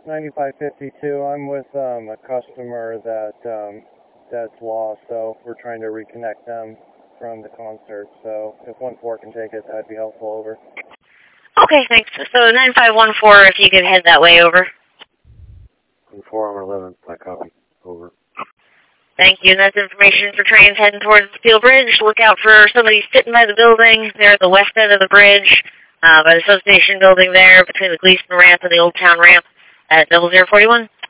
9552. I'm with a customer that's lost, so we're trying to reconnect them from the concert. So if 1-4 can take it, that'd be helpful. Over. Okay, thanks. So 9514, if you could head that way, over. 4 on 11, I copy. Over. Thank you. That's information for trains heading towards the Steel Bridge. Look out for somebody sitting by the building. They're at the west end of the bridge, by the substation building there, between the Gleason ramp and the Old Town ramp at 0041.